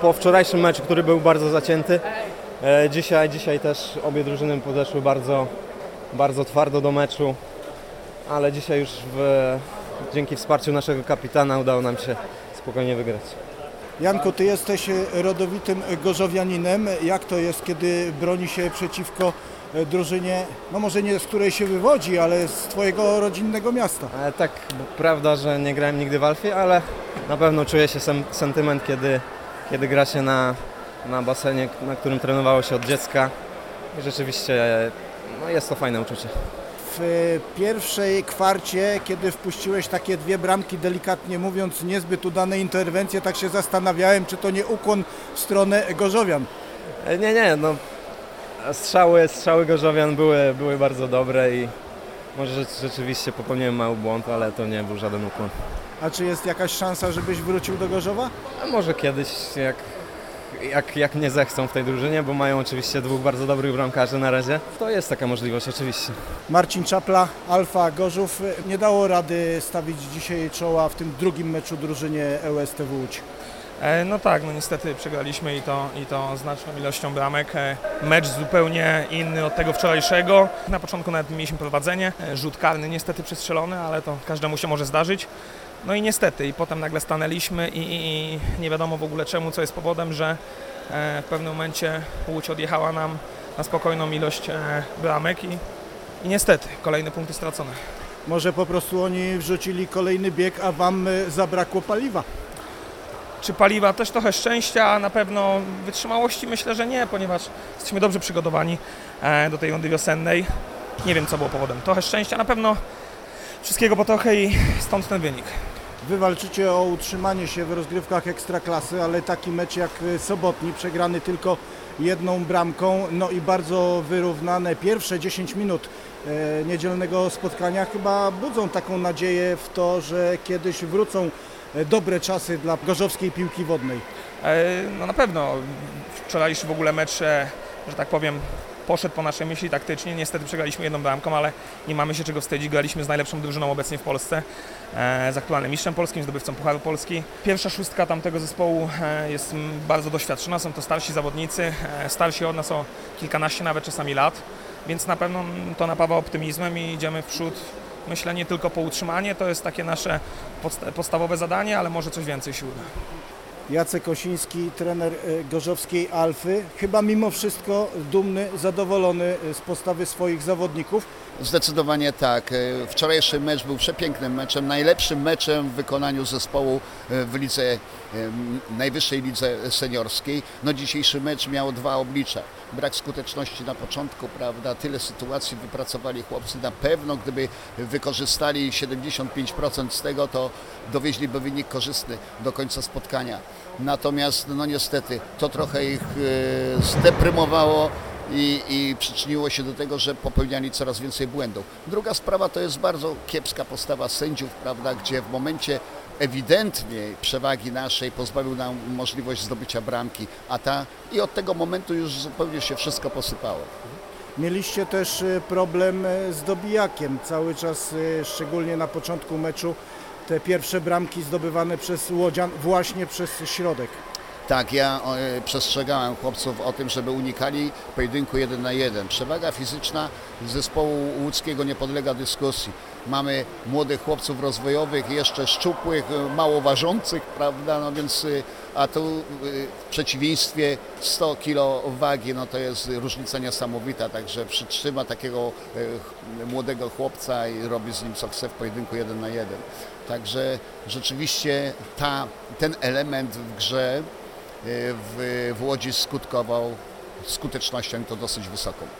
po wczorajszym meczu, który był bardzo zacięty. Dzisiaj też obie drużyny podeszły bardzo twardo do meczu, ale dzisiaj już dzięki wsparciu naszego kapitana udało nam się spokojnie wygrać. Janku, ty jesteś rodowitym gorzowianinem. Jak to jest, kiedy broni się przeciwko drużynie, no może nie z której się wywodzi, ale z twojego rodzinnego miasta? Tak, prawda, że nie grałem nigdy w Alfie, ale na pewno czuje się sentyment, kiedy gra się na basenie, na którym trenowało się od dziecka. I rzeczywiście jest to fajne uczucie. W pierwszej kwarcie, kiedy wpuściłeś takie 2 bramki, delikatnie mówiąc, niezbyt udane interwencje, tak się zastanawiałem, czy to nie ukłon w stronę Gorzowian. Nie, strzały Gorzowian były bardzo dobre i może rzeczywiście popełniłem mały błąd, ale to nie był żaden ukłon. A czy jest jakaś szansa, żebyś wrócił do Gorzowa? A może kiedyś, jak mnie zechcą w tej drużynie, bo mają oczywiście 2 bardzo dobrych bramkarzy na razie, to jest taka możliwość oczywiście. Marcin Czapla, Alfa Gorzów, nie dało rady stawić dzisiaj czoła w tym drugim meczu drużynie ŁSTW Łódź. No tak, niestety przegraliśmy i to znaczną ilością bramek. Mecz zupełnie inny od tego wczorajszego. Na początku nawet mieliśmy prowadzenie, rzut karny niestety przestrzelony, ale to każdemu się może zdarzyć. No i niestety, i potem nagle stanęliśmy i nie wiadomo w ogóle czemu, co jest powodem, że w pewnym momencie Łódź odjechała nam na spokojną ilość bramek i niestety kolejne punkty stracone. Może po prostu oni wrzucili kolejny bieg, a wam zabrakło paliwa? Czy paliwa? Też trochę szczęścia, a na pewno wytrzymałości myślę, że nie, ponieważ jesteśmy dobrze przygotowani do tej rundy wiosennej. Nie wiem, co było powodem. Trochę szczęścia, na pewno wszystkiego po trochę i stąd ten wynik. Wy walczycie o utrzymanie się w rozgrywkach ekstraklasy, ale taki mecz jak sobotni, przegrany tylko 1 bramką, no i bardzo wyrównane pierwsze 10 minut niedzielnego spotkania chyba budzą taką nadzieję w to, że kiedyś wrócą dobre czasy dla gorzowskiej piłki wodnej. No na pewno wczorajszy w ogóle mecz, że tak powiem, poszedł po naszej myśli taktycznie. Niestety przegraliśmy 1 bramką, ale nie mamy się czego wstydzić. Graliśmy z najlepszą drużyną obecnie w Polsce, z aktualnym mistrzem polskim, zdobywcą Pucharu Polski. Pierwsza szóstka tamtego zespołu jest bardzo doświadczona, są to starsi zawodnicy, starsi od nas o kilkanaście nawet czasami lat, więc na pewno to napawa optymizmem i idziemy w przód. Myślę, nie tylko po utrzymanie, to jest takie nasze podstawowe zadanie, ale może coś więcej się uda. Jacek Osiński, trener gorzowskiej Alfy, chyba mimo wszystko dumny, zadowolony z postawy swoich zawodników. Zdecydowanie tak. Wczorajszy mecz był przepięknym meczem, najlepszym meczem w wykonaniu zespołu w lidze, najwyższej lidze seniorskiej. No dzisiejszy mecz miał 2 oblicza. Brak skuteczności na początku, prawda? Tyle sytuacji wypracowali chłopcy. Na pewno gdyby wykorzystali 75% z tego, to dowieźliby wynik korzystny do końca spotkania. Natomiast no niestety to trochę ich zdeprymowało i przyczyniło się do tego, że popełniali coraz więcej błędów. Druga sprawa to jest bardzo kiepska postawa sędziów, prawda, gdzie w momencie ewidentnie przewagi naszej pozbawił nam możliwość zdobycia bramki, i od tego momentu już zupełnie się wszystko posypało. Mieliście też problem z dobijakiem. Cały czas, szczególnie na początku meczu, te pierwsze bramki zdobywane przez łodzian właśnie przez środek. Tak, ja przestrzegałem chłopców o tym, żeby unikali pojedynku 1 na 1. Przewaga fizyczna zespołu łódzkiego nie podlega dyskusji. Mamy młodych chłopców rozwojowych, jeszcze szczupłych, mało ważących, prawda, no więc, a tu w przeciwieństwie 100 kg wagi, no to jest różnica niesamowita, także przytrzyma takiego młodego chłopca i robi z nim co chce w pojedynku 1 na 1. Także rzeczywiście ten element w grze w Łodzi skutkował skutecznością, to dosyć wysoką.